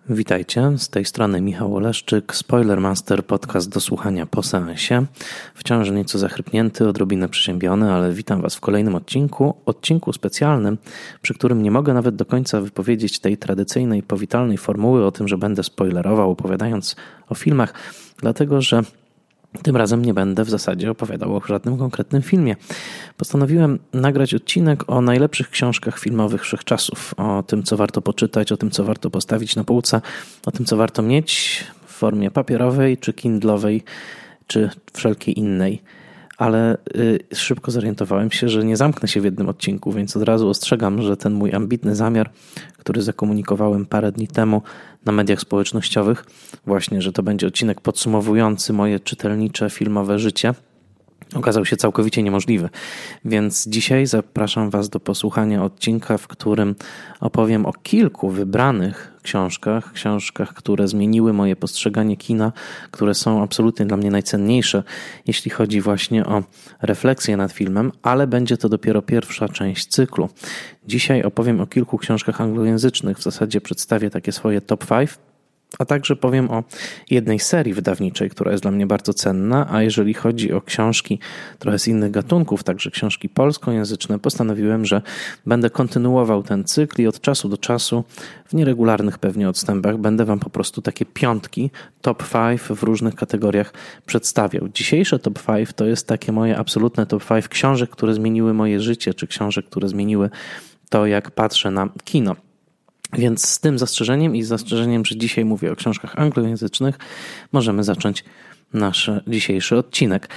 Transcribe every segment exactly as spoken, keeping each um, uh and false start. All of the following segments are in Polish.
Witajcie, z tej strony Michał Oleszczyk, Spoilermaster, podcast do słuchania po seansie. Wciąż nieco zachrypnięty, odrobinę przeziębiony, ale witam Was w kolejnym odcinku, odcinku specjalnym, przy którym nie mogę nawet do końca wypowiedzieć tej tradycyjnej, powitalnej formuły o tym, że będę spoilerował, opowiadając o filmach, dlatego że tym razem nie będę w zasadzie opowiadał o żadnym konkretnym filmie. Postanowiłem nagrać odcinek o najlepszych książkach filmowych wszechczasów, o tym, co warto poczytać, o tym, co warto postawić na półce, o tym, co warto mieć w formie papierowej, czy kindlowej, czy wszelkiej innej. Ale y, szybko zorientowałem się, że nie zamknę się w jednym odcinku, więc od razu ostrzegam, że ten mój ambitny zamiar, który zakomunikowałem parę dni temu na mediach społecznościowych, właśnie, że to będzie odcinek podsumowujący moje czytelnicze, filmowe życie, okazał się całkowicie niemożliwy. Więc dzisiaj zapraszam Was do posłuchania odcinka, w którym opowiem o kilku wybranych książkach, książkach, które zmieniły moje postrzeganie kina, które są absolutnie dla mnie najcenniejsze, jeśli chodzi właśnie o refleksję nad filmem, ale będzie to dopiero pierwsza część cyklu. Dzisiaj opowiem o kilku książkach anglojęzycznych, w zasadzie przedstawię takie swoje top pięć, a także powiem o jednej serii wydawniczej, która jest dla mnie bardzo cenna, a jeżeli chodzi o książki trochę z innych gatunków, także książki polskojęzyczne, postanowiłem, że będę kontynuował ten cykl i od czasu do czasu w nieregularnych pewnie odstępach będę Wam po prostu takie piątki, top pięć w różnych kategoriach przedstawiał. Dzisiejsze top pięć to jest takie moje absolutne top pięć książek, które zmieniły moje życie, czy książek, które zmieniły to, jak patrzę na kino. Więc z tym zastrzeżeniem i z zastrzeżeniem, że dzisiaj mówię o książkach anglojęzycznych, możemy zacząć nasz dzisiejszy odcinek.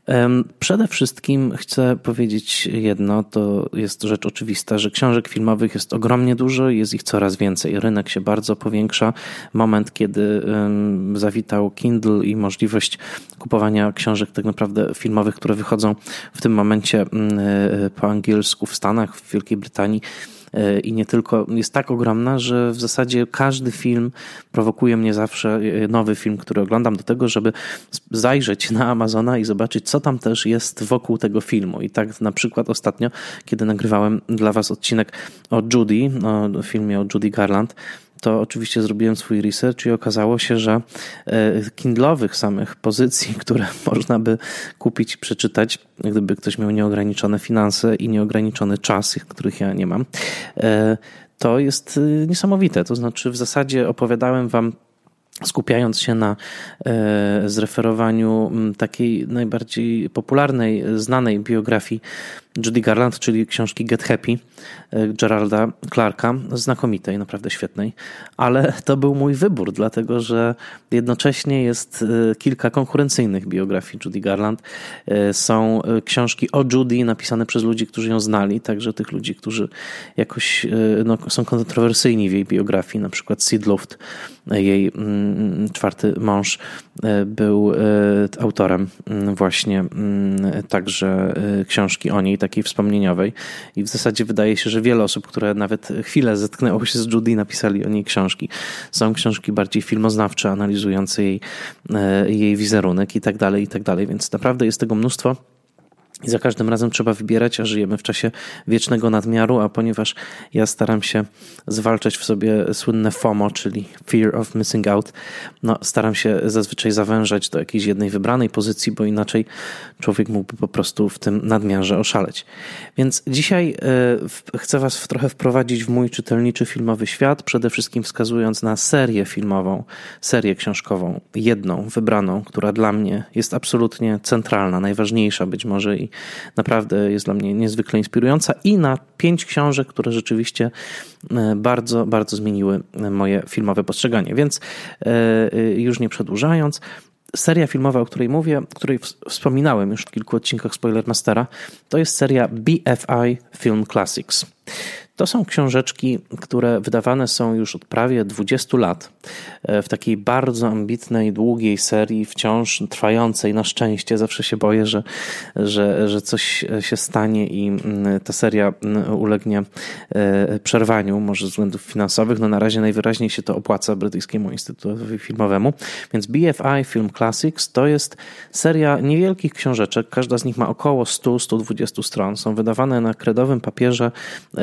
Przede wszystkim chcę powiedzieć jedno, to jest rzecz oczywista, że książek filmowych jest ogromnie dużo i jest ich coraz więcej. Rynek się bardzo powiększa. Moment, kiedy zawitał Kindle i możliwość kupowania książek tak naprawdę filmowych, które wychodzą w tym momencie po angielsku w Stanach, w Wielkiej Brytanii, i nie tylko, jest tak ogromna, że w zasadzie każdy film prowokuje mnie zawsze, nowy film, który oglądam, do tego, żeby zajrzeć na Amazona i zobaczyć, co tam też jest wokół tego filmu. I tak na przykład ostatnio, kiedy nagrywałem dla Was odcinek o Judy, o filmie o Judy Garland, to oczywiście zrobiłem swój research i okazało się, że kindlowych samych pozycji, które można by kupić i przeczytać, gdyby ktoś miał nieograniczone finanse i nieograniczony czas, których ja nie mam, to jest niesamowite. To znaczy w zasadzie opowiadałem Wam, skupiając się na e, zreferowaniu takiej najbardziej popularnej, znanej biografii Judy Garland, czyli książki Get Happy Geralda Clarka, znakomitej, naprawdę świetnej, ale to był mój wybór, dlatego że jednocześnie jest kilka konkurencyjnych biografii Judy Garland. Są książki o Judy napisane przez ludzi, którzy ją znali, także tych ludzi, którzy jakoś no, są kontrowersyjni w jej biografii, na przykład Sid Luft, jej czwarty mąż, był autorem właśnie także książki o niej, takiej wspomnieniowej, i w zasadzie wydaje się, że wiele osób, które nawet chwilę zetknęło się z Judy, napisali o niej książki. Są książki bardziej filmoznawcze, analizujące jej, jej wizerunek i tak dalej, i tak dalej, więc naprawdę jest tego mnóstwo. I za każdym razem trzeba wybierać, a żyjemy w czasie wiecznego nadmiaru, a ponieważ ja staram się zwalczać w sobie słynne FOMO, czyli Fear of Missing Out, no staram się zazwyczaj zawężać do jakiejś jednej wybranej pozycji, bo inaczej człowiek mógłby po prostu w tym nadmiarze oszaleć. Więc dzisiaj y, chcę Was w, trochę wprowadzić w mój czytelniczy filmowy świat, przede wszystkim wskazując na serię filmową, serię książkową, jedną, wybraną, która dla mnie jest absolutnie centralna, najważniejsza być może i naprawdę jest dla mnie niezwykle inspirująca, i na pięć książek, które rzeczywiście bardzo, bardzo zmieniły moje filmowe postrzeganie. Więc już nie przedłużając, seria filmowa, o której mówię, o której wspominałem już w kilku odcinkach Spoilermastera, to jest seria B F I Film Classics. To są książeczki, które wydawane są już od prawie dwudziestu lat w takiej bardzo ambitnej, długiej serii, wciąż trwającej na szczęście. Zawsze się boję, że, że, że coś się stanie i ta seria ulegnie przerwaniu, może z względów finansowych. No na razie najwyraźniej się to opłaca Brytyjskiemu Instytutowi Filmowemu. Więc B F I Film Classics to jest seria niewielkich książeczek. Każda z nich ma około sto do stu dwudziestu stron. Są wydawane na kredowym papierze i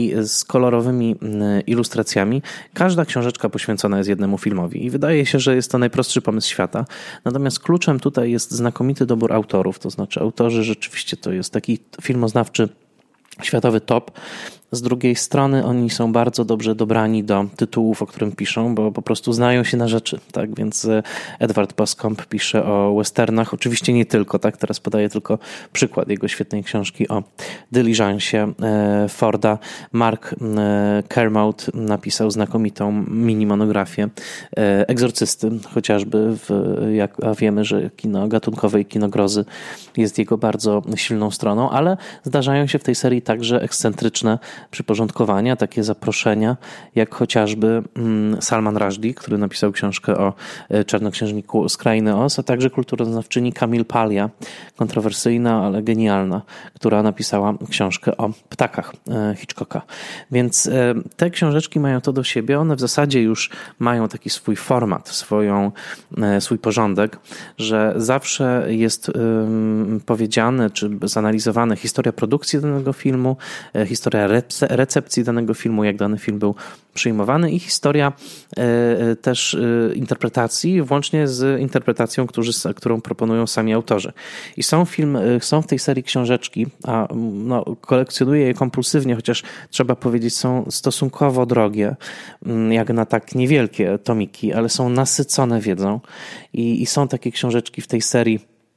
i z kolorowymi ilustracjami. Każda książeczka poświęcona jest jednemu filmowi i wydaje się, że jest to najprostszy pomysł świata. Natomiast kluczem tutaj jest znakomity dobór autorów, to znaczy autorzy rzeczywiście to jest taki filmoznawczy światowy top. Z drugiej strony oni są bardzo dobrze dobrani do tytułów, o którym piszą, bo po prostu znają się na rzeczy, tak? Więc Edward Boscombe pisze o westernach, oczywiście nie tylko, tak? Teraz podaję tylko przykład jego świetnej książki o dyliżansie Forda. Mark Kermode napisał znakomitą mini monografię Egzorcysty, chociażby, w, jak a wiemy, że kino gatunkowe i kino grozy jest jego bardzo silną stroną, ale zdarzają się w tej serii także ekscentryczne przyporządkowania, takie zaproszenia, jak chociażby Salman Rushdie, który napisał książkę o czarnoksiężniku z Krainy Oz, a także kulturoznawczyni Camille Paglia, kontrowersyjna, ale genialna, która napisała książkę o ptakach Hitchcocka. Więc te książeczki mają to do siebie, one w zasadzie już mają taki swój format, swoją, swój porządek, że zawsze jest powiedziane, czy zanalizowane historia produkcji danego filmu, historia recepcji danego filmu, jak dany film był przyjmowany i historia e, też e, interpretacji, włącznie z interpretacją, którzy, którą proponują sami autorzy. I są, film, są w tej serii książeczki, a no, kolekcjonuję je kompulsywnie, chociaż trzeba powiedzieć, są stosunkowo drogie, jak na tak niewielkie tomiki, ale są nasycone wiedzą i, i są takie książeczki w tej serii,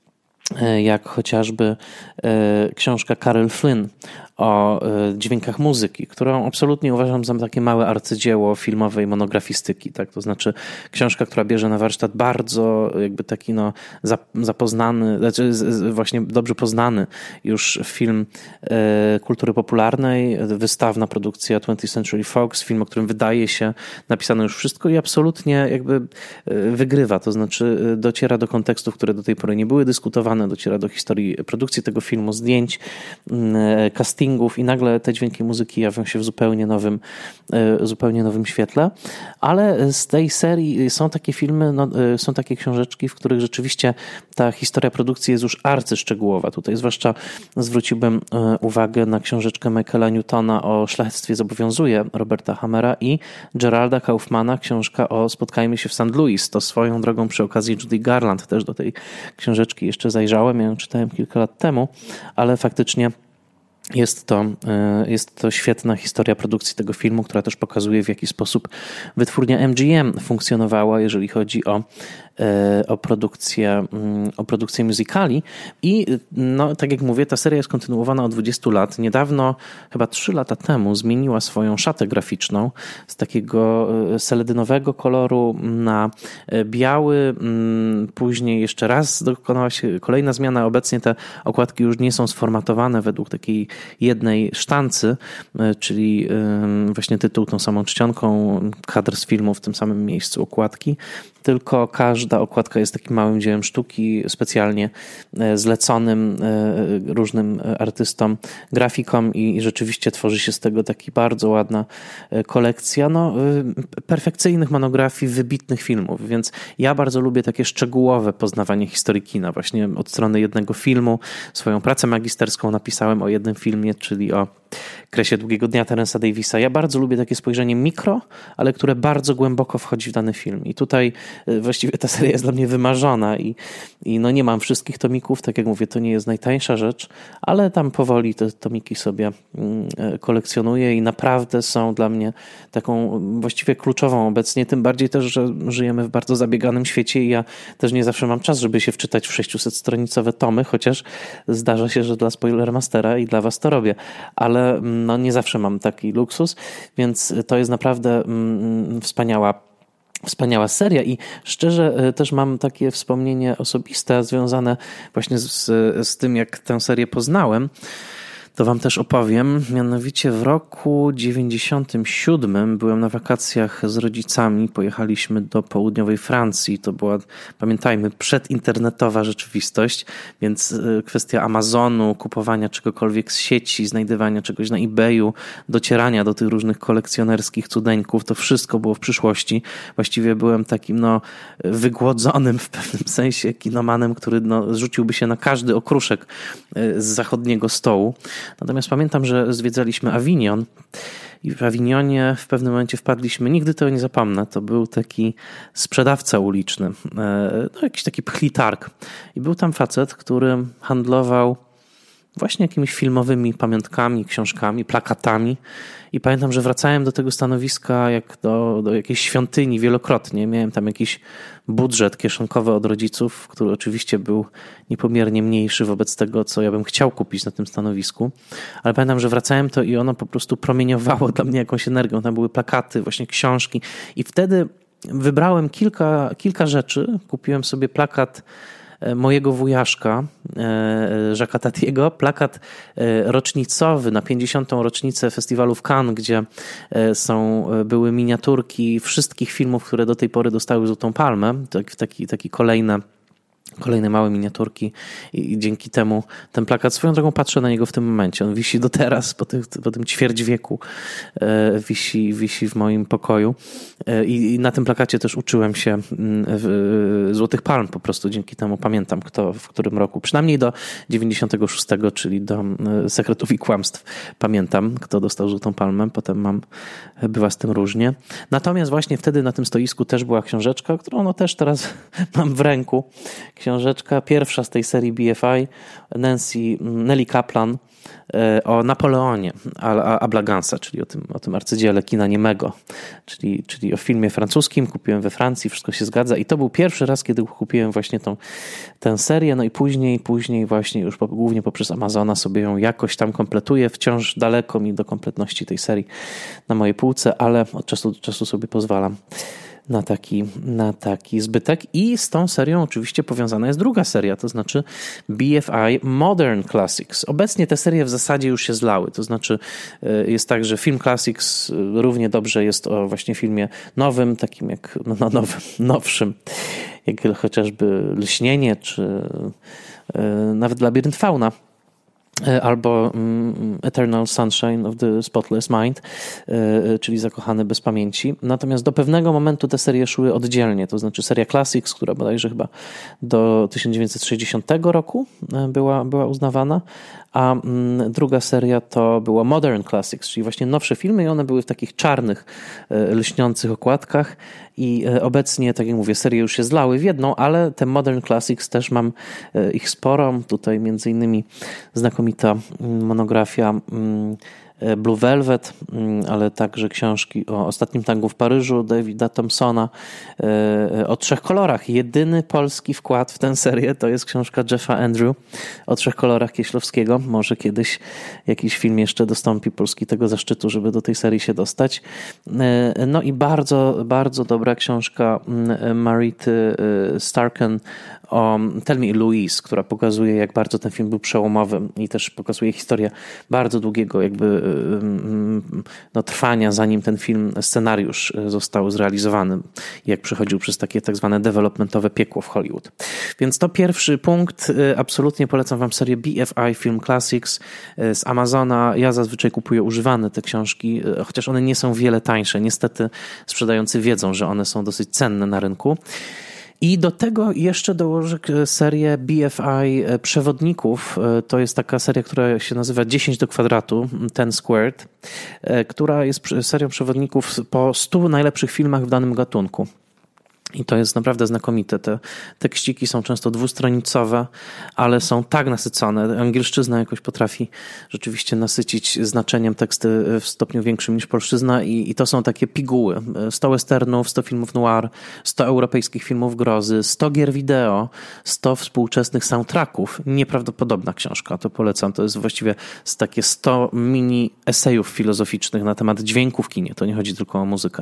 jak chociażby e, książka Carol Flynn o dźwiękach muzyki, którą absolutnie uważam za takie małe arcydzieło filmowej monografistyki, tak? To znaczy książka, która bierze na warsztat bardzo jakby taki no zapoznany, znaczy właśnie dobrze poznany już film e, kultury popularnej, wystawna produkcja twentieth Century Fox, film, o którym wydaje się napisano już wszystko i absolutnie jakby wygrywa, to znaczy dociera do kontekstów, które do tej pory nie były dyskutowane, dociera do historii produkcji tego filmu, zdjęć, castingu, i nagle te dźwięki muzyki jawią się w zupełnie nowym, zupełnie nowym świetle, ale z tej serii są takie filmy, no, są takie książeczki, w których rzeczywiście ta historia produkcji jest już arcyszczegółowa. Tutaj zwłaszcza zwróciłbym uwagę na książeczkę Michaela Newtona o Szlachectwie zobowiązuje Roberta Hammera i Geralda Kaufmana, książka o Spotkajmy się w Saint Louis. To swoją drogą przy okazji Judy Garland też do tej książeczki jeszcze zajrzałem, ja ją czytałem kilka lat temu, ale faktycznie Jest to, jest to świetna historia produkcji tego filmu, która też pokazuje, w jaki sposób wytwórnia M G M funkcjonowała, jeżeli chodzi o, o produkcję, o produkcję musicali. I no, tak jak mówię, ta seria jest kontynuowana od dwudziestu lat. Niedawno, chyba trzy lata temu, zmieniła swoją szatę graficzną z takiego seledynowego koloru na biały. Później jeszcze raz dokonała się kolejna zmiana. Obecnie te okładki już nie są sformatowane według takiej jednej sztancy, czyli właśnie tytuł tą samą czcionką, kadr z filmu w tym samym miejscu okładki, tylko każda okładka jest takim małym dziełem sztuki, specjalnie zleconym różnym artystom, grafikom i rzeczywiście tworzy się z tego taki bardzo ładna kolekcja no, perfekcyjnych monografii wybitnych filmów, więc ja bardzo lubię takie szczegółowe poznawanie historii kina. Właśnie od strony jednego filmu swoją pracę magisterską napisałem o jednym filmie, czyli o Kresie Długiego Dnia Terensa Davisa. Ja bardzo lubię takie spojrzenie mikro, ale które bardzo głęboko wchodzi w dany film. I tutaj właściwie ta seria jest dla mnie wymarzona i, i no nie mam wszystkich tomików, tak jak mówię, to nie jest najtańsza rzecz, ale tam powoli te tomiki sobie kolekcjonuję i naprawdę są dla mnie taką właściwie kluczową obecnie, tym bardziej też, że żyjemy w bardzo zabieganym świecie i ja też nie zawsze mam czas, żeby się wczytać w sześciusetstronicowe tomy, chociaż zdarza się, że dla Spoilermastera i dla was to robię, ale no nie zawsze mam taki luksus, więc to jest naprawdę mm, wspaniała Wspaniała seria i szczerze też mam takie wspomnienie osobiste związane właśnie z, z tym, jak tę serię poznałem. To wam też opowiem. Mianowicie w roku dziewięćdziesiątym siódmym byłem na wakacjach z rodzicami. Pojechaliśmy do południowej Francji. To była, pamiętajmy, przedinternetowa rzeczywistość, więc kwestia Amazonu, kupowania czegokolwiek z sieci, znajdywania czegoś na eBayu, docierania do tych różnych kolekcjonerskich cudeńków, to wszystko było w przyszłości. Właściwie byłem takim no, wygłodzonym w pewnym sensie kinomanem, który no, rzuciłby się na każdy okruszek z zachodniego stołu. Natomiast pamiętam, że zwiedzaliśmy Avignon i w Avignonie w pewnym momencie wpadliśmy, nigdy tego nie zapomnę, to był taki sprzedawca uliczny, no jakiś taki pchlitarg. I był tam facet, który handlował właśnie jakimiś filmowymi pamiątkami, książkami, plakatami. I pamiętam, że wracałem do tego stanowiska jak do, do jakiejś świątyni wielokrotnie. Miałem tam jakiś budżet kieszonkowy od rodziców, który oczywiście był niepomiernie mniejszy wobec tego, co ja bym chciał kupić na tym stanowisku. Ale pamiętam, że wracałem to i ono po prostu promieniowało dla mnie jakąś energią. Tam były plakaty, właśnie książki. I wtedy wybrałem kilka, kilka rzeczy. Kupiłem sobie plakat mojego wujaszka, Jacques'a Tatiego, plakat rocznicowy na pięćdziesiątą rocznicę festiwalu w Cannes, gdzie są, były miniaturki wszystkich filmów, które do tej pory dostały Złotą Palmę, taki, taki kolejne Kolejne małe miniaturki i dzięki temu ten plakat, swoją drogą patrzę na niego w tym momencie, on wisi do teraz, po, tych, po tym ćwierć wieku e, wisi, wisi w moim pokoju e, i na tym plakacie też uczyłem się w, Złotych Palm po prostu, dzięki temu pamiętam kto w którym roku, przynajmniej do dziewięćdziesiątego szóstego, czyli do Sekretów i Kłamstw pamiętam, kto dostał Złotą Palmę, potem mam, bywa z tym różnie. Natomiast właśnie wtedy na tym stoisku też była książeczka, którą no też teraz mam w ręku. Książeczka pierwsza z tej serii B F I, Nancy, Nelly Kaplan, o Napoleonie Abla Gansa, czyli o tym, o tym arcydziele kina niemego, czyli, czyli o filmie francuskim. Kupiłem we Francji, wszystko się zgadza i to był pierwszy raz, kiedy kupiłem właśnie tą, tę serię, no i później, później właśnie już po, głównie poprzez Amazona sobie ją jakoś tam kompletuję, wciąż daleko mi do kompletności tej serii na mojej półce, ale od czasu do czasu sobie pozwalam na taki, na taki zbytek. I z tą serią oczywiście powiązana jest druga seria, to znaczy B F I Modern Classics. Obecnie te serie w zasadzie już się zlały, to znaczy jest tak, że Film Classics równie dobrze jest o właśnie filmie nowym, takim jak no, nowym, nowszym, jak chociażby Lśnienie, czy nawet Labirynt Fauna, albo Eternal Sunshine of the Spotless Mind, czyli Zakochany bez pamięci. Natomiast do pewnego momentu te serie szły oddzielnie, to znaczy seria Classics, która bodajże chyba do tysiąc dziewięćset sześćdziesiątego roku była, była uznawana, a druga seria to była Modern Classics, czyli właśnie nowsze filmy i one były w takich czarnych, lśniących okładkach i obecnie, tak jak mówię, serie już się zlały w jedną, ale te Modern Classics też mam ich sporo. Tutaj między innymi znakomita monografia Blue Velvet, ale także książki o Ostatnim tangu w Paryżu Davida Thompsona, o trzech kolorach. Jedyny polski wkład w tę serię to jest książka Jeffa Andrew o trzech kolorach Kieślowskiego. Może kiedyś jakiś film jeszcze dostąpi Polski tego zaszczytu, żeby do tej serii się dostać. No i bardzo, bardzo dobra książka Marity Starken o Tell Me Louise, która pokazuje, jak bardzo ten film był przełomowy i też pokazuje historię bardzo długiego jakby no, trwania, zanim ten film, scenariusz został zrealizowany, jak przechodził przez takie tak zwane developmentowe piekło w Hollywood. Więc to pierwszy punkt. Absolutnie polecam wam serię B F I Film Classics z Amazona. Ja zazwyczaj kupuję używane te książki, chociaż one nie są wiele tańsze. Niestety sprzedający wiedzą, że one są dosyć cenne na rynku. I do tego jeszcze dołożę serię B F I przewodników. To jest taka seria, która się nazywa dziesięć do kwadratu, ten squared, która jest serią przewodników po stu najlepszych filmach w danym gatunku. I to jest naprawdę znakomite. Te tekściki są często dwustronicowe, ale są tak nasycone. Angielszczyzna jakoś potrafi rzeczywiście nasycić znaczeniem teksty w stopniu większym niż polszczyzna i, i to są takie piguły. sto westernów, sto filmów noir, sto europejskich filmów grozy, sto gier wideo, sto współczesnych soundtracków. Nieprawdopodobna książka, to polecam. To jest właściwie takie sto mini esejów filozoficznych na temat dźwięku w kinie. To nie chodzi tylko o muzykę.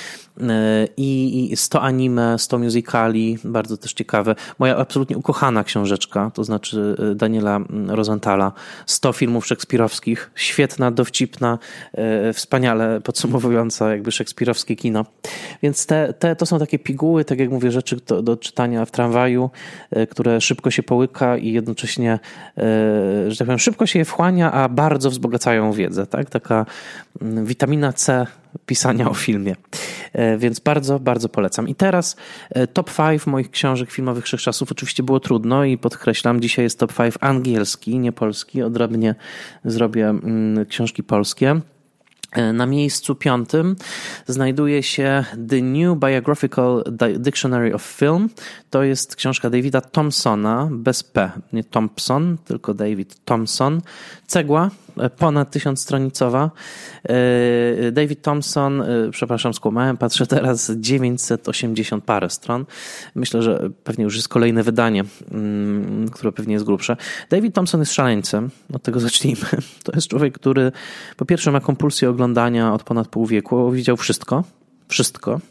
I sto anime, sto musicali, bardzo też ciekawe. Moja absolutnie ukochana książeczka, to znaczy Daniela Rosenthala, sto filmów szekspirowskich, świetna, dowcipna, wspaniale podsumowująca jakby szekspirowskie kino. Więc te, te to są takie piguły, tak jak mówię, rzeczy do, do czytania w tramwaju, które szybko się połyka i jednocześnie, że tak powiem, szybko się je wchłania, a bardzo wzbogacają wiedzę. Tak? Taka witamina C pisania o filmie. Więc bardzo, bardzo polecam. I teraz top pięć moich książek filmowych wszechczasów. Oczywiście było trudno i podkreślam, dzisiaj jest top pięć angielski, nie polski. Odrobnie zrobię książki polskie. Na miejscu piątym znajduje się The New Biographical Dictionary of Film. To jest książka Davida Thompsona, bez P, nie Thompson, tylko David Thompson. Cegła, ponad tysiącstronicowa. David Thompson, przepraszam, skłamałem, patrzę teraz, dziewięćset osiemdziesiąt parę stron. Myślę, że pewnie już jest kolejne wydanie, które pewnie jest grubsze. David Thompson jest szaleńcem, od tego zacznijmy. To jest człowiek, który po pierwsze ma kompulsję oglądania od ponad pół wieku, widział wszystko. Wszystko.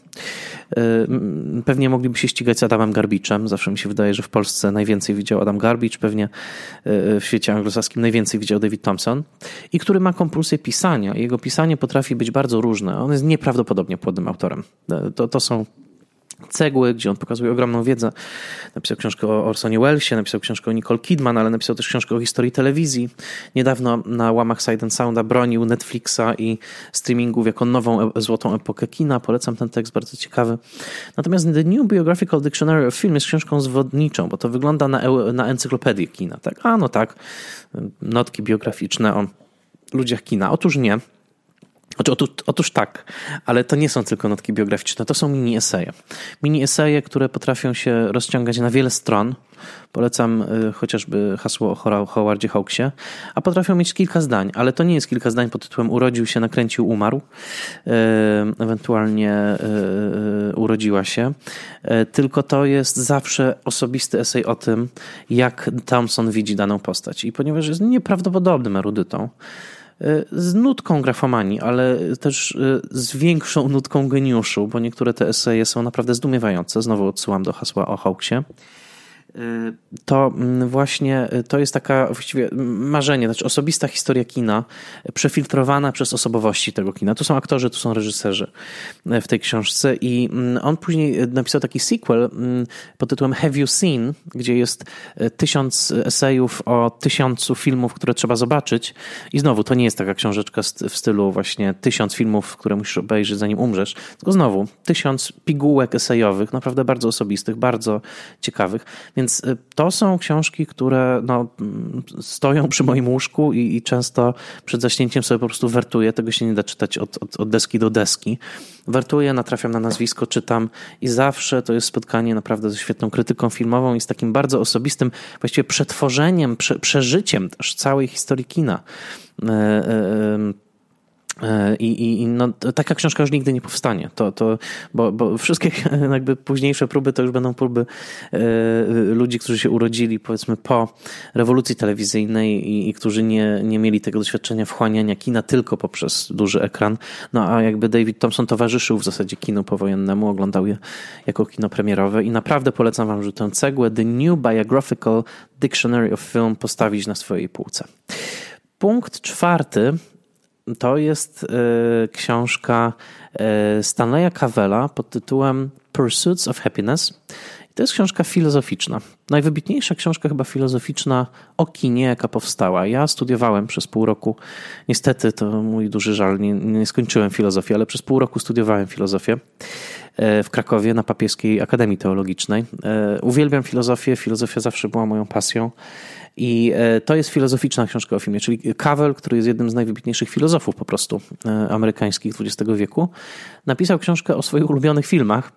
Pewnie mogliby się ścigać z Adamem Garbiczem. Zawsze mi się wydaje, że w Polsce najwięcej widział Adam Garbicz, pewnie w świecie anglosaskim najwięcej widział David Thompson. I który ma kompulsję pisania. Jego pisanie potrafi być bardzo różne. On jest nieprawdopodobnie płodnym autorem. To, to są Cegły, gdzie on pokazuje ogromną wiedzę. Napisał książkę o Orsonie Wellesie, napisał książkę o Nicole Kidman, ale napisał też książkę o historii telewizji. Niedawno na łamach Sight and Sounda bronił Netflixa i streamingów jako nową złotą epokę kina. Polecam ten tekst, bardzo ciekawy. Natomiast The New Biographical Dictionary of Film jest książką zwodniczą, bo to wygląda na, na encyklopedię kina. Tak? A no tak, notki biograficzne o ludziach kina. Otóż nie. Otóż, otóż tak, ale to nie są tylko notki biograficzne, to są mini-eseje. Mini-eseje, które potrafią się rozciągać na wiele stron. Polecam y, chociażby hasło o Howardzie Hawksie, a potrafią mieć kilka zdań, ale to nie jest kilka zdań pod tytułem urodził się, nakręcił, umarł, y, ewentualnie y, urodziła się, y, tylko to jest zawsze osobisty esej o tym, jak Thompson widzi daną postać. I ponieważ jest nieprawdopodobnym erudytą, z nutką grafomanii, ale też z większą nutką geniuszu, bo niektóre te eseje są naprawdę zdumiewające. Znowu odsyłam do hasła o Hawksie. To właśnie to jest taka właściwie marzenie, znaczy osobista historia kina przefiltrowana przez osobowości tego kina. Tu są aktorzy, tu są reżyserzy w tej książce i on później napisał taki sequel pod tytułem Have You Seen, gdzie jest tysiąc esejów o tysiącu filmów, które trzeba zobaczyć i znowu to nie jest taka książeczka w stylu właśnie tysiąc filmów, które musisz obejrzeć zanim umrzesz, tylko znowu tysiąc pigułek esejowych, naprawdę bardzo osobistych, bardzo ciekawych. Więc to są książki, które no, stoją przy moim łóżku i, i często przed zaśnięciem sobie po prostu wertuję. Tego się nie da czytać od, od, od deski do deski. Wertuję, natrafiam na nazwisko, czytam i zawsze to jest spotkanie naprawdę ze świetną krytyką filmową i z takim bardzo osobistym właściwie przetworzeniem, prze, przeżyciem też całej historii kina. Yy, yy, I, i no, taka książka już nigdy nie powstanie, to, to, bo, bo wszystkie jakby późniejsze próby to już będą próby e, ludzi, którzy się urodzili powiedzmy po rewolucji telewizyjnej i, i którzy nie, nie mieli tego doświadczenia wchłaniania kina tylko poprzez duży ekran. No a jakby David Thompson towarzyszył w zasadzie kinu powojennemu, oglądał je jako kino premierowe i naprawdę polecam wam, żeby tę cegłę The New Biographical Dictionary of Film postawić na swojej półce. Punkt czwarty to jest y, książka y, Stanleya Cavella pod tytułem Pursuits of Happiness. I to jest książka filozoficzna. Najwybitniejsza książka chyba filozoficzna o kinie, jaka powstała. Ja studiowałem przez pół roku, niestety to mój duży żal, nie, nie skończyłem filozofii, ale przez pół roku studiowałem filozofię w Krakowie na Papieskiej Akademii Teologicznej. Uwielbiam filozofię, filozofia zawsze była moją pasją. I to jest filozoficzna książka o filmie, czyli Cavell, który jest jednym z najwybitniejszych filozofów po prostu amerykańskich dwudziestego wieku, napisał książkę o swoich ulubionych filmach.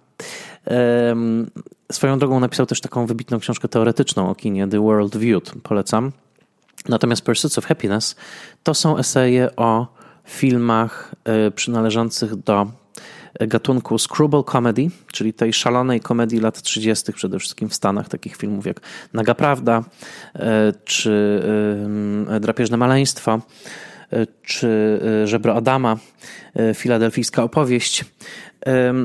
Swoją drogą napisał też taką wybitną książkę teoretyczną o kinie, The World Viewed, polecam. Natomiast Pursuits of Happiness to są eseje o filmach przynależących do gatunku screwball comedy, czyli tej szalonej komedii lat trzydziestych przede wszystkim w Stanach, takich filmów jak Naga Prawda, czy Drapieżne Maleństwo, czy Żebro Adama, Filadelfijska opowieść.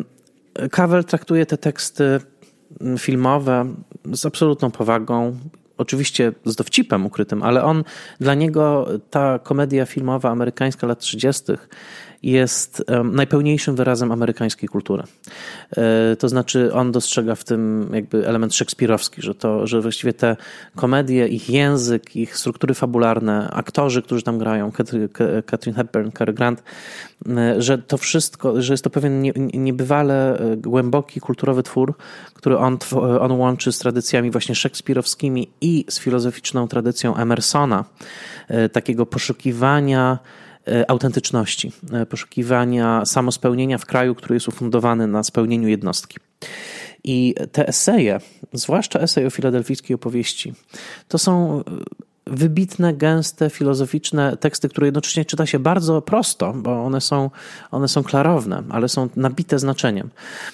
Cavell traktuje te teksty filmowe z absolutną powagą. oczywiście z dowcipem ukrytym, ale on, dla niego ta komedia filmowa amerykańska lat trzydziestych jest najpełniejszym wyrazem amerykańskiej kultury. To znaczy on dostrzega w tym jakby element szekspirowski, że to, że właściwie te komedie, ich język, ich struktury fabularne, aktorzy, którzy tam grają, Katharine Hepburn, Cary Grant, że to wszystko, że jest to pewien niebywale głęboki kulturowy twór, który on, on łączy z tradycjami właśnie szekspirowskimi i z filozoficzną tradycją Emersona, takiego poszukiwania autentyczności, poszukiwania samospełnienia w kraju, który jest ufundowany na spełnieniu jednostki. I te eseje, zwłaszcza esej o filadelfijskiej opowieści, to są wybitne, gęste, filozoficzne teksty, które jednocześnie czyta się bardzo prosto, bo one są, one są klarowne, ale są nabite znaczeniem.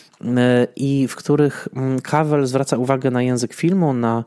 I w których Cavell zwraca uwagę na język filmu, na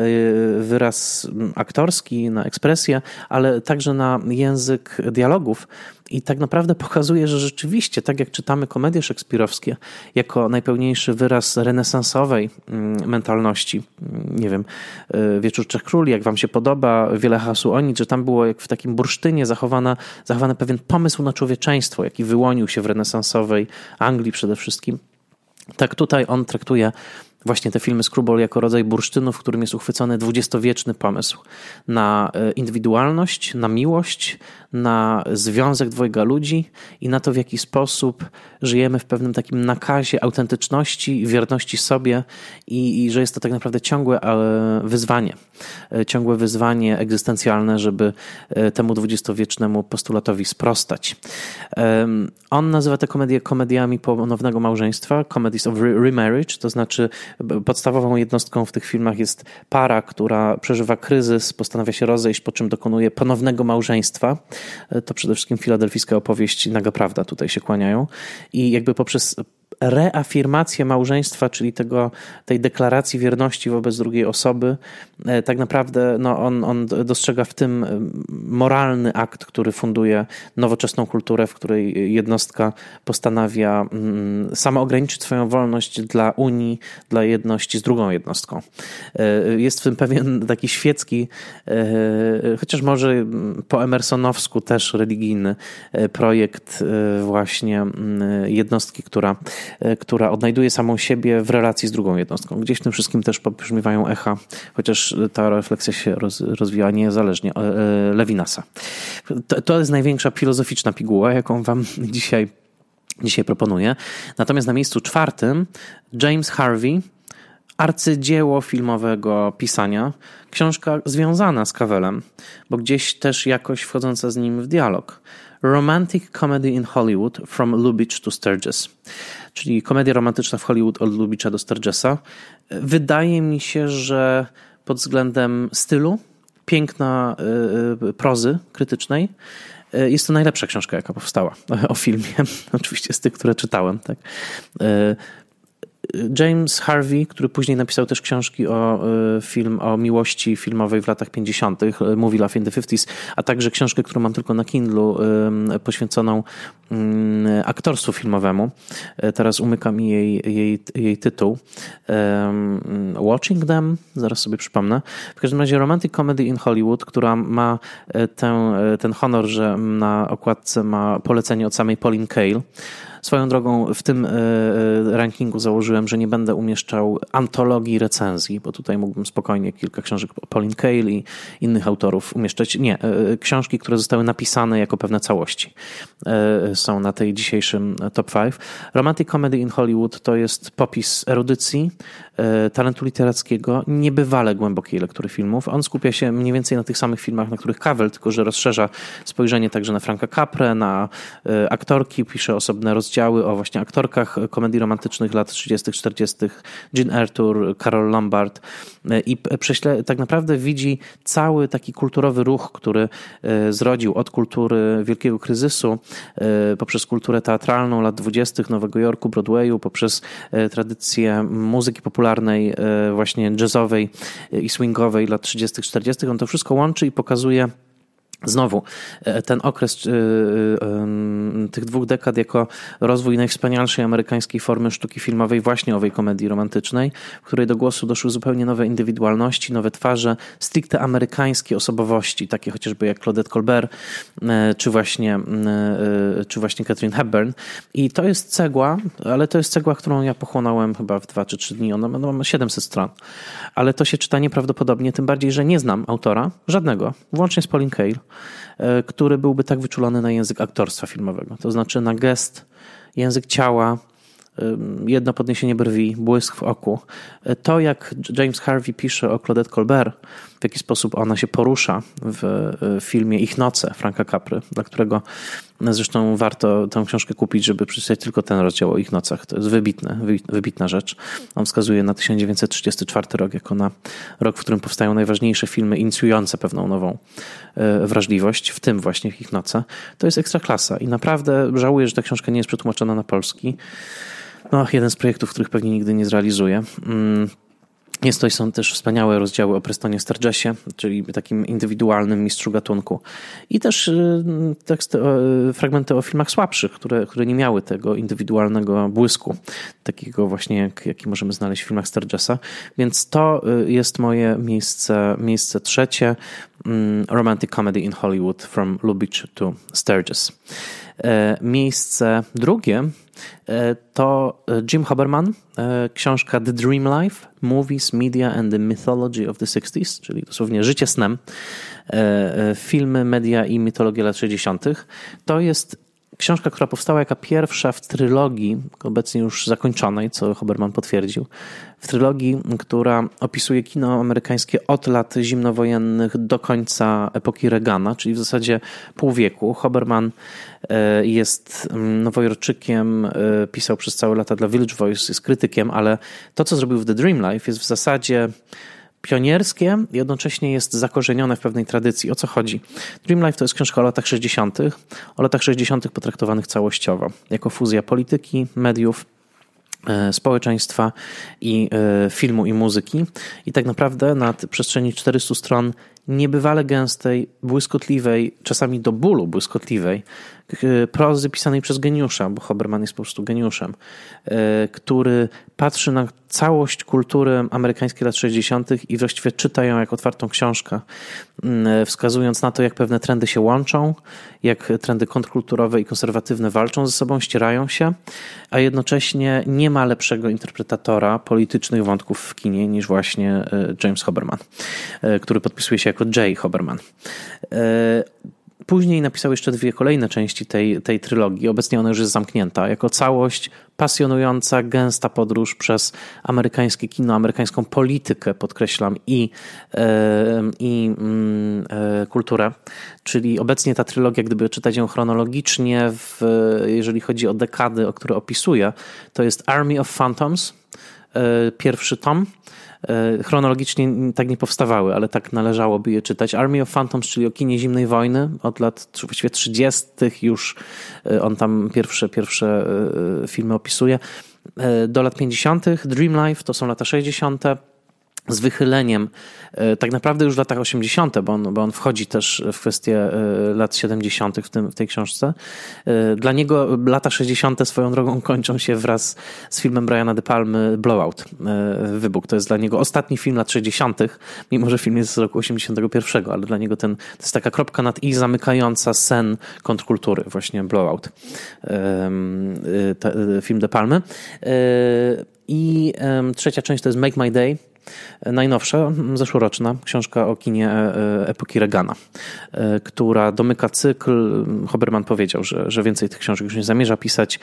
wyraz aktorski, na ekspresję, ale także na język dialogów. I tak naprawdę pokazuje, że rzeczywiście, tak jak czytamy komedie szekspirowskie jako najpełniejszy wyraz renesansowej mentalności, nie wiem, Wieczór Trzech Króli, jak wam się podoba, Wiele hałasu o nic, że tam było jak w takim bursztynie zachowana, zachowany pewien pomysł na człowieczeństwo, jaki wyłonił się w renesansowej Anglii przede wszystkim. Tak tutaj on traktuje właśnie te filmy Screwball jako rodzaj bursztynu, w którym jest uchwycony dwudziestowieczny pomysł na indywidualność, na miłość, na związek dwojga ludzi i na to, w jaki sposób żyjemy w pewnym takim nakazie autentyczności i wierności sobie i, i że jest to tak naprawdę ciągłe wyzwanie, ciągłe wyzwanie egzystencjalne, żeby temu dwudziestowiecznemu postulatowi sprostać. On nazywa te komedie komediami ponownego małżeństwa, comedies of remarriage, to znaczy podstawową jednostką w tych filmach jest para, która przeżywa kryzys, postanawia się rozejść, po czym dokonuje ponownego małżeństwa. To przede wszystkim filadelfijska opowieść Naga Prawda tutaj się kłaniają. I jakby poprzez reafirmację małżeństwa, czyli tego, tej deklaracji wierności wobec drugiej osoby, tak naprawdę no on, on dostrzega w tym moralny akt, który funduje nowoczesną kulturę, w której jednostka postanawia sama ograniczyć swoją wolność dla unii, dla jedności z drugą jednostką. Jest w tym pewien taki świecki, chociaż może po emersonowsku też religijny projekt właśnie jednostki, która która odnajduje samą siebie w relacji z drugą jednostką. Gdzieś w tym wszystkim też pobrzmiewają echa, chociaż ta refleksja się roz, rozwija niezależnie Levinasa. To, to jest największa filozoficzna piguła, jaką wam dzisiaj, dzisiaj proponuję. Natomiast na miejscu czwartym James Harvey, arcydzieło filmowego pisania, książka związana z Cavellem, bo gdzieś też jakoś wchodząca z nim w dialog. Romantic Comedy in Hollywood from Lubitsch to Sturges, czyli komedia romantyczna w Hollywood od Lubitcha do Sturgesa. Wydaje mi się, że pod względem stylu, piękna prozy krytycznej, jest to najlepsza książka, jaka powstała o filmie. Oczywiście z tych, które czytałem. Tak. James Harvey, który później napisał też książki o film, o miłości filmowej w latach pięćdziesiątych, Movie Love in the fifties, a także książkę, którą mam tylko na Kindlu, poświęconą aktorstwu filmowemu. Teraz umyka mi jej, jej, jej tytuł. Watching Them, zaraz sobie przypomnę. W każdym razie Romantic Comedy in Hollywood, która ma ten, ten honor, że na okładce ma polecenie od samej Pauline Kael. Swoją drogą w tym rankingu założyłem, że nie będę umieszczał antologii recenzji, bo tutaj mógłbym spokojnie kilka książek Pauline Kael i innych autorów umieszczać. Nie, książki, które zostały napisane jako pewne całości są na tej dzisiejszym top pięć. Romantic Comedy in Hollywood to jest popis erudycji, talentu literackiego, niebywale głębokiej lektury filmów. On skupia się mniej więcej na tych samych filmach, na których Cavell, tylko że rozszerza spojrzenie także na Franka Capre, na aktorki, pisze osobne rozdziały o właśnie aktorkach komedii romantycznych lat trzydziestych, czterdziestych, Jean Arthur, Carole Lombard i prześle, tak naprawdę widzi cały taki kulturowy ruch, który zrodził od kultury wielkiego kryzysu, poprzez kulturę teatralną lat dwudziestych Nowego Jorku, Broadwayu, poprzez tradycję muzyki popularnej, właśnie jazzowej i swingowej lat trzydziestych, czterdziestych. On to wszystko łączy i pokazuje Znowu, ten okres tych dwóch dekad jako rozwój najwspanialszej amerykańskiej formy sztuki filmowej, właśnie owej komedii romantycznej, w której do głosu doszły zupełnie nowe indywidualności, nowe twarze, stricte amerykańskie osobowości, takie chociażby jak Claudette Colbert, czy właśnie, czy właśnie Katharine Hepburn. I to jest cegła, ale to jest cegła, którą ja pochłonąłem chyba w dwa czy trzy dni. Ona ma siedemset stron. Ale to się czyta nieprawdopodobnie, tym bardziej, że nie znam autora, żadnego, włącznie z Pauline Kael, który byłby tak wyczulony na język aktorstwa filmowego. To znaczy na gest, język ciała, jedno podniesienie brwi, błysk w oku. To, jak James Harvey pisze o Claudette Colbert, w jaki sposób ona się porusza w filmie Ich noce Franka Capry, dla którego zresztą warto tę książkę kupić, żeby przeczytać tylko ten rozdział o Ich nocach. To jest wybitne, wybitna rzecz. On wskazuje na tysiąc dziewięćset trzydziesty czwarty rok jako na rok, w którym powstają najważniejsze filmy inicjujące pewną nową wrażliwość, w tym właśnie Ich noce. To jest ekstra klasa i naprawdę żałuję, że ta książka nie jest przetłumaczona na polski. No, jeden z projektów, których pewnie nigdy nie zrealizuję. Jest to, są też wspaniałe rozdziały o Prestonie Sturgesie, czyli takim indywidualnym mistrzu gatunku. I też teksty, fragmenty o filmach słabszych, które, które nie miały tego indywidualnego błysku, takiego właśnie, jak, jaki możemy znaleźć w filmach Sturgesa. Więc to jest moje miejsce, miejsce trzecie. Romantic Comedy in Hollywood from Lubitsch to Sturges. Miejsce drugie to Jim Haberman, książka The Dream Life, Movies, Media and the Mythology of the sixties, czyli dosłownie życie snem, filmy, media i mitologia lat sześćdziesiątych. To jest książka, która powstała jako pierwsza w trylogii, obecnie już zakończonej, co Haberman potwierdził, w trylogii, która opisuje kino amerykańskie od lat zimnowojennych do końca epoki Reagana, czyli w zasadzie pół wieku. Haberman jest nowojorczykiem, pisał przez całe lata dla Village Voice, jest krytykiem, ale to, co zrobił w The Dream Life, jest w zasadzie pionierskie, jednocześnie jest zakorzenione w pewnej tradycji. O co chodzi? Dream Life to jest książka o latach sześćdziesiątych, o latach sześćdziesiątych potraktowanych całościowo, jako fuzja polityki, mediów, społeczeństwa i filmu i muzyki. I tak naprawdę na przestrzeni czterystu stron niebywale gęstej, błyskotliwej, czasami do bólu błyskotliwej prozy pisanej przez geniusza, bo Haberman jest po prostu geniuszem, który patrzy na całość kultury amerykańskiej lat sześćdziesiątych i właściwie czyta ją jak otwartą książkę, wskazując na to, jak pewne trendy się łączą, jak trendy kontrkulturowe i konserwatywne walczą ze sobą, ścierają się, a jednocześnie nie ma lepszego interpretatora politycznych wątków w kinie niż właśnie James Haberman, który podpisuje się jako J. Haberman. Później napisał jeszcze dwie kolejne części tej, tej trylogii. Obecnie ona już jest zamknięta. Jako całość pasjonująca, gęsta podróż przez amerykańskie kino, amerykańską politykę, podkreślam, i, i y, kulturę. Czyli obecnie ta trylogia, gdyby czytać ją chronologicznie, w, jeżeli chodzi o dekady, o które opisuje, to jest Army of Phantoms, y, pierwszy tom. Chronologicznie tak nie powstawały, ale tak należałoby je czytać. Army of Phantoms, czyli o kinie zimnej wojny, od lat właściwie trzydziestych już on tam pierwsze, pierwsze filmy opisuje. Do lat pięćdziesiątych Dream Life to są lata sześćdziesiąte z wychyleniem, tak naprawdę już w latach osiemdziesiątych, bo on, bo on wchodzi też w kwestię lat siedemdziesiątych w, tym, w tej książce. Dla niego lata sześćdziesiąte swoją drogą kończą się wraz z filmem Briana De Palmy Blowout, Wybuch. To jest dla niego ostatni film lat sześćdziesiątych, mimo że film jest z roku osiemdziesiątego pierwszego, ale dla niego ten, to jest taka kropka nad i zamykająca sen kontrkultury, właśnie Blowout, film De Palmy. I trzecia część to jest Make My Day, najnowsza, zeszłoroczna książka o kinie epoki Reagana, która domyka cykl. Haberman powiedział, że, że więcej tych książek już nie zamierza pisać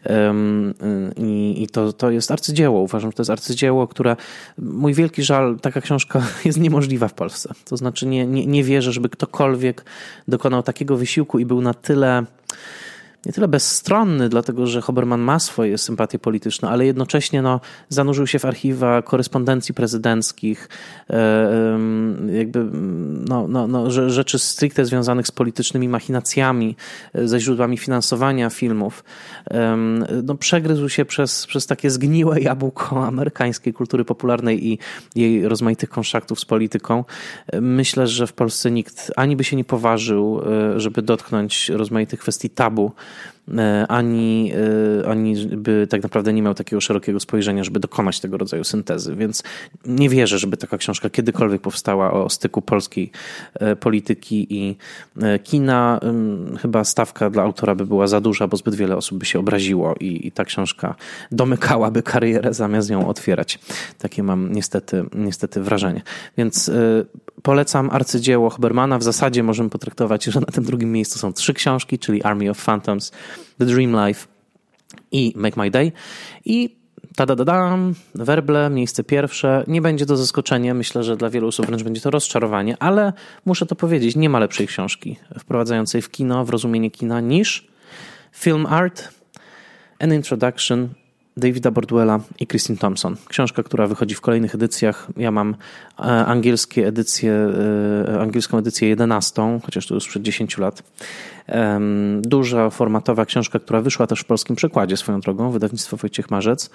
i, i to, to jest arcydzieło. Uważam, że to jest arcydzieło, które, mój wielki żal, taka książka jest niemożliwa w Polsce. To znaczy nie, nie, nie wierzę, żeby ktokolwiek dokonał takiego wysiłku i był na tyle nie tyle bezstronny, dlatego że Hoberman ma swoje sympatie polityczne, ale jednocześnie no, zanurzył się w archiwa korespondencji prezydenckich, jakby no, no, no, rzeczy stricte związanych z politycznymi machinacjami, ze źródłami finansowania filmów. No, przegryzł się przez, przez takie zgniłe jabłko amerykańskiej kultury popularnej i jej rozmaitych konszaktów z polityką. Myślę, że w Polsce nikt ani by się nie poważył, żeby dotknąć rozmaitych kwestii tabu, ani, ani by tak naprawdę nie miał takiego szerokiego spojrzenia, żeby dokonać tego rodzaju syntezy. Więc nie wierzę, żeby taka książka kiedykolwiek powstała o styku polskiej polityki i kina. Chyba stawka dla autora by była za duża, bo zbyt wiele osób by się obraziło i, i ta książka domykałaby karierę zamiast ją otwierać. Takie mam niestety, niestety wrażenie. Więc polecam arcydzieło Hobermana. W zasadzie możemy potraktować, że na tym drugim miejscu są trzy książki, czyli Army of Phantoms, The Dream Life i Make My Day. I ta-da-da-dam, Werble, miejsce pierwsze. Nie będzie to zaskoczenie, myślę, że dla wielu osób wręcz będzie to rozczarowanie, ale muszę to powiedzieć, nie ma lepszej książki wprowadzającej w kino, w rozumienie kina niż Film Art, An Introduction Davida Bordwella i Kristin Thompson. Książka, która wychodzi w kolejnych edycjach. Ja mam angielskie edycje, angielską edycję jedenastą, chociaż to już sprzed dziesięciu lat. Duża, formatowa książka, która wyszła też w polskim przekładzie swoją drogą, wydawnictwo Wojciech Marzec.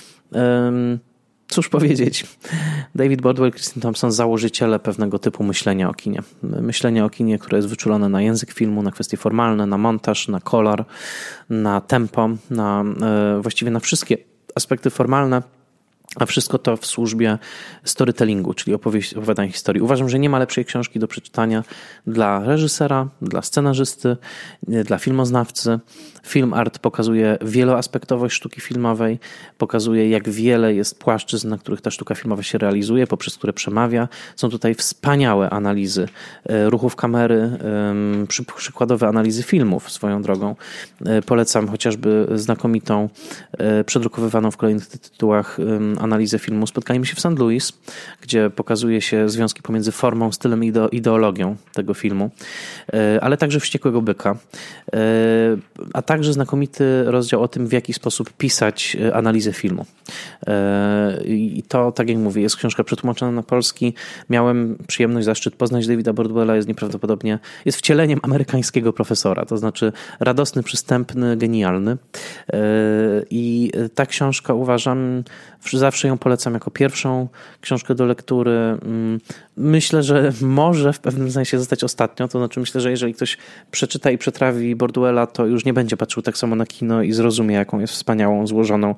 Cóż powiedzieć, David Bordwell, Kristin Thompson, założyciele pewnego typu myślenia o kinie. Myślenia o kinie, które jest wyczulone na język filmu, na kwestie formalne, na montaż, na kolor, na tempo, na właściwie na wszystkie aspekty formalne, a wszystko to w służbie storytellingu, czyli opowieść, opowiadania historii. Uważam, że nie ma lepszej książki do przeczytania dla reżysera, dla scenarzysty, dla filmoznawcy. Film Art pokazuje wieloaspektowość sztuki filmowej, pokazuje, jak wiele jest płaszczyzn, na których ta sztuka filmowa się realizuje, poprzez które przemawia. Są tutaj wspaniałe analizy ruchów kamery, przykładowe analizy filmów swoją drogą. Polecam chociażby znakomitą, przedrukowywaną w kolejnych tytułach analizę filmu. Spotkaliśmy się w Saint Louis, gdzie pokazuje się związki pomiędzy formą, stylem i ideologią tego filmu, ale także Wściekłego byka, a także znakomity rozdział o tym, w jaki sposób pisać analizę filmu. I to, tak jak mówię, jest książka przetłumaczona na polski. Miałem przyjemność, zaszczyt poznać Davida Bordwella, jest nieprawdopodobnie, jest wcieleniem amerykańskiego profesora, to znaczy radosny, przystępny, genialny. I ta książka, uważam, zawsze ją polecam jako pierwszą książkę do lektury. Myślę, że może w pewnym sensie zostać ostatnią, to znaczy myślę, że jeżeli ktoś przeczyta i przetrawi Bordwella, to już nie będzie patrzył tak samo na kino i zrozumie, jaką jest wspaniałą, złożoną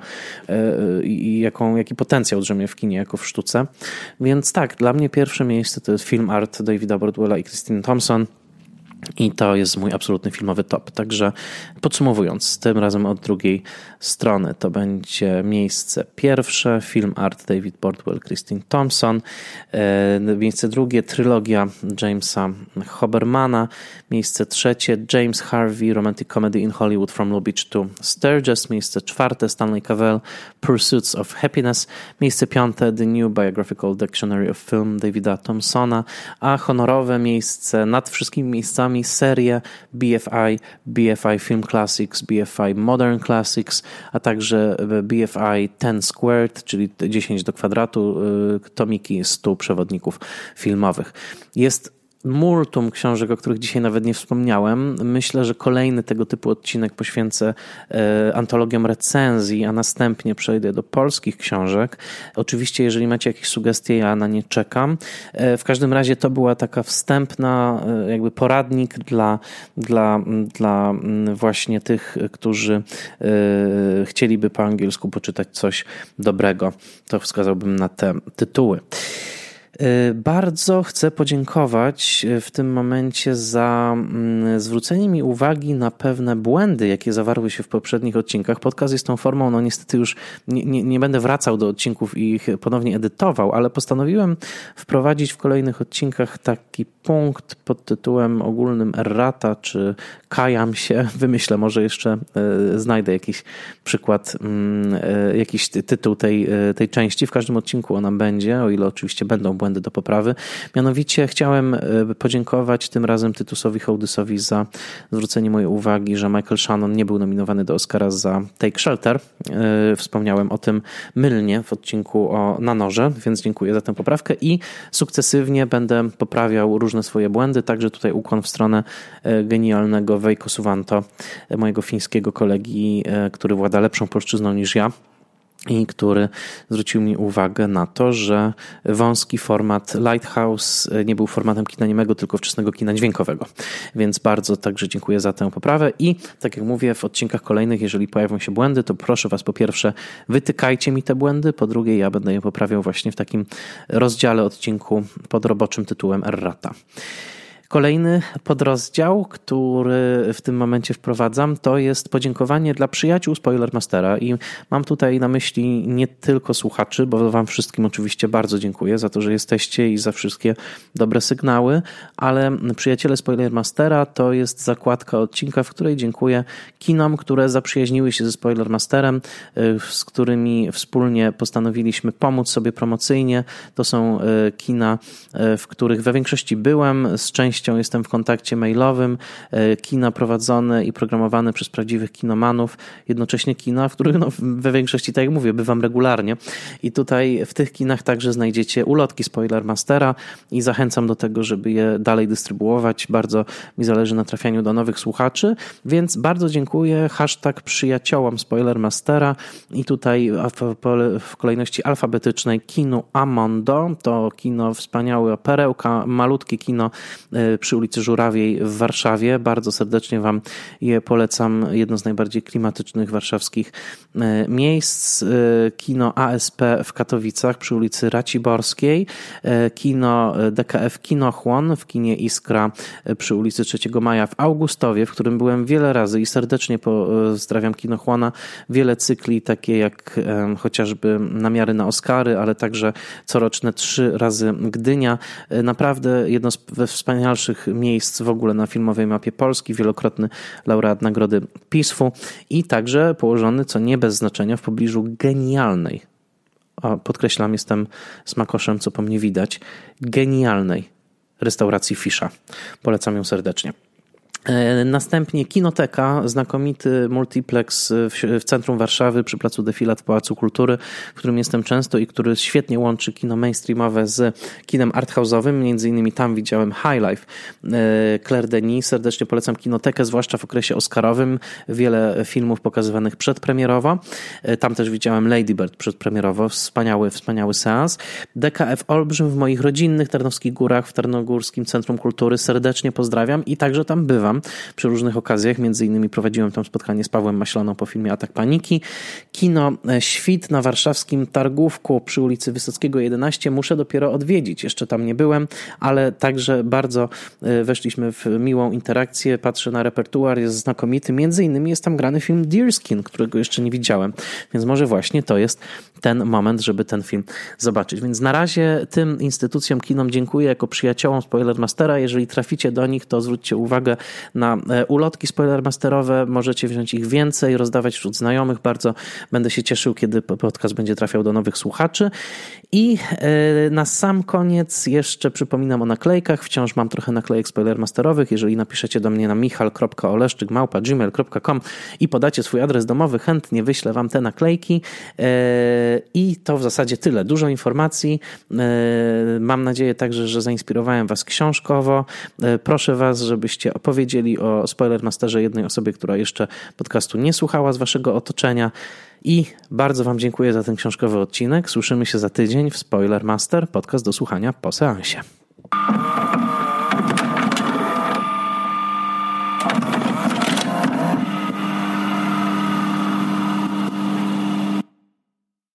i jaką, jaki potencjał drzemie w kinie jako w sztuce. Więc tak, dla mnie pierwsze miejsce to jest Film Art Davida Bordwella i Kristin Thompson. I to jest mój absolutny filmowy top. Także podsumowując, tym razem od drugiej strony to będzie miejsce pierwsze, Film Art David Bordwell, Kristin Thompson. Miejsce drugie, trylogia Jamesa Hobermana. Miejsce trzecie, James Harvey, Romantic Comedy in Hollywood from Long Beach to Sturgis. Miejsce czwarte, Stanley Cavell, Pursuits of Happiness. Miejsce piąte, The New Biographical Dictionary of Film Davida Thompsona. A honorowe miejsce nad wszystkimi miejscami serię B F I, B F I Film Classics, B F I Modern Classics, a także B F I ten squared, czyli dziesięć do kwadratu, tomiki stu przewodników filmowych. Jest multum książek, o których dzisiaj nawet nie wspomniałem. Myślę, że kolejny tego typu odcinek poświęcę e, antologiom recenzji, a następnie przejdę do polskich książek. Oczywiście, jeżeli macie jakieś sugestie, ja na nie czekam. E, w każdym razie to była taka wstępna e, jakby poradnik dla, dla, dla właśnie tych, którzy e, chcieliby po angielsku poczytać coś dobrego. To wskazałbym na te tytuły. Bardzo chcę podziękować w tym momencie za zwrócenie mi uwagi na pewne błędy, jakie zawarły się w poprzednich odcinkach. Podcast jest tą formą, no niestety już nie, nie, nie będę wracał do odcinków i ich ponownie edytował, ale postanowiłem wprowadzić w kolejnych odcinkach taki punkt pod tytułem ogólnym errata, czy kajam się, wymyślę, może jeszcze y, znajdę jakiś przykład, y, jakiś tytuł tej, tej części. W każdym odcinku ona będzie, o ile oczywiście będą błędy błędy do poprawy. Mianowicie chciałem podziękować tym razem Tytusowi Hołdysowi za zwrócenie mojej uwagi, że Michael Shannon nie był nominowany do Oscara za Take Shelter. Wspomniałem o tym mylnie w odcinku o Na noże, więc dziękuję za tę poprawkę i sukcesywnie będę poprawiał różne swoje błędy, także tutaj ukłon w stronę genialnego Veikko Suvanto, mojego fińskiego kolegi, który włada lepszą polszczyzną niż ja i który zwrócił mi uwagę na to, że wąski format Lighthouse nie był formatem kina niemego, tylko wczesnego kina dźwiękowego. Więc bardzo także dziękuję za tę poprawę i tak jak mówię, w odcinkach kolejnych, jeżeli pojawią się błędy, to proszę was po pierwsze wytykajcie mi te błędy, po drugie ja będę je poprawiał właśnie w takim rozdziale odcinku pod roboczym tytułem Errata. Kolejny podrozdział, który w tym momencie wprowadzam, to jest podziękowanie dla przyjaciół Spoilermastera i mam tutaj na myśli nie tylko słuchaczy, bo wam wszystkim oczywiście bardzo dziękuję za to, że jesteście i za wszystkie dobre sygnały, ale przyjaciele Spoilermastera to jest zakładka odcinka, w której dziękuję kinom, które zaprzyjaźniły się ze Spoilermasterem, z którymi wspólnie postanowiliśmy pomóc sobie promocyjnie. To są kina, w których we większości byłem, z częścią jestem w kontakcie mailowym, kina prowadzone i programowane przez prawdziwych kinomanów, jednocześnie kina, w których no, we większości, tak jak mówię, bywam regularnie i tutaj w tych kinach także znajdziecie ulotki Spoilermastera i zachęcam do tego, żeby je dalej dystrybuować. Bardzo mi zależy na trafianiu do nowych słuchaczy, więc bardzo dziękuję. Hashtag przyjaciołom Spoilermastera i tutaj w kolejności alfabetycznej kinu Amondo, to kino wspaniałe, perełka, malutkie kino przy ulicy Żurawiej w Warszawie. Bardzo serdecznie wam je polecam. Jedno z najbardziej klimatycznych warszawskich miejsc. Kino A S P w Katowicach przy ulicy Raciborskiej. Kino D K F Kinochłon w kinie Iskra przy ulicy trzeciego Maja w Augustowie, w którym byłem wiele razy i serdecznie pozdrawiam Kinochłona. Wiele cykli, takie jak chociażby Namiary na Oscary, ale także coroczne trzy razy Gdynia. Naprawdę jedno z wspanialszych miejsc w ogóle na filmowej mapie Polski, wielokrotny laureat nagrody P I S F-u i także położony, co nie bez znaczenia, w pobliżu genialnej, a podkreślam, jestem smakoszem, co po mnie widać, genialnej restauracji Fisza. Polecam ją serdecznie. Następnie Kinoteka, znakomity multiplex w centrum Warszawy przy placu Defilat w Pałacu Kultury, w którym jestem często i który świetnie łączy kino mainstreamowe z kinem arthouse'owym. Między innymi tam widziałem High Life Claire Denis. Serdecznie polecam Kinotekę, zwłaszcza w okresie oscarowym. Wiele filmów pokazywanych przedpremierowo. Tam też widziałem Lady Bird przedpremierowo. Wspaniały, wspaniały seans. D K F Olbrzym w moich rodzinnych Tarnowskich Górach w Tarnogórskim Centrum Kultury. Serdecznie pozdrawiam i także tam bywam przy różnych okazjach, między innymi prowadziłem tam spotkanie z Pawłem Maślaną po filmie Atak Paniki. Kino Świt na warszawskim Targówku przy ulicy Wysockiego jedenaście muszę dopiero odwiedzić, jeszcze tam nie byłem, ale także bardzo weszliśmy w miłą interakcję, patrzę na repertuar, jest znakomity, między innymi jest tam grany film Deerskin, którego jeszcze nie widziałem, więc może właśnie to jest ten moment, żeby ten film zobaczyć. Więc na razie tym instytucjom, kinom dziękuję jako przyjaciołom Spoilermastera. Jeżeli traficie do nich, to zwróćcie uwagę na ulotki spoilermasterowe. Możecie wziąć ich więcej, rozdawać wśród znajomych. Bardzo będę się cieszył, kiedy podcast będzie trafiał do nowych słuchaczy. I na sam koniec jeszcze przypominam o naklejkach. Wciąż mam trochę naklejek spoilermasterowych. Jeżeli napiszecie do mnie na michal kropka oleszczyk małpa gmail kropka com i podacie swój adres domowy, chętnie wyślę wam te naklejki. I to w zasadzie tyle. Dużo informacji. Mam nadzieję także, że zainspirowałem was książkowo. Proszę was, żebyście opowiedzieli o Spoilermasterze jednej osobie, która jeszcze podcastu nie słuchała z waszego otoczenia. I bardzo wam dziękuję za ten książkowy odcinek. Słyszymy się za tydzień w Spoilermaster, podcast do słuchania po seansie.